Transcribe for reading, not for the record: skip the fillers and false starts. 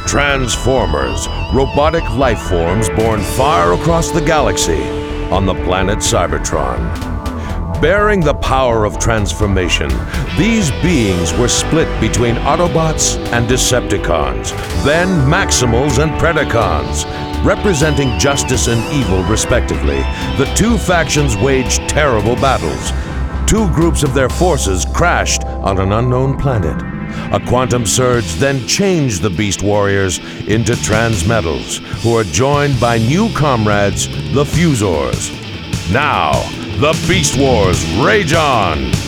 Transformers, robotic life forms born far across the galaxy on the planet Cybertron. Bearing the power of transformation, these beings were split between Autobots and Decepticons, then Maximals and Predacons. Representing justice and evil respectively, the two factions waged terrible battles. Two groups of their forces crashed on an unknown planet. A quantum surge then changed the Beast Warriors into Transmetals, who are joined by new comrades, the Fusors. Now, the Beast Wars rage on!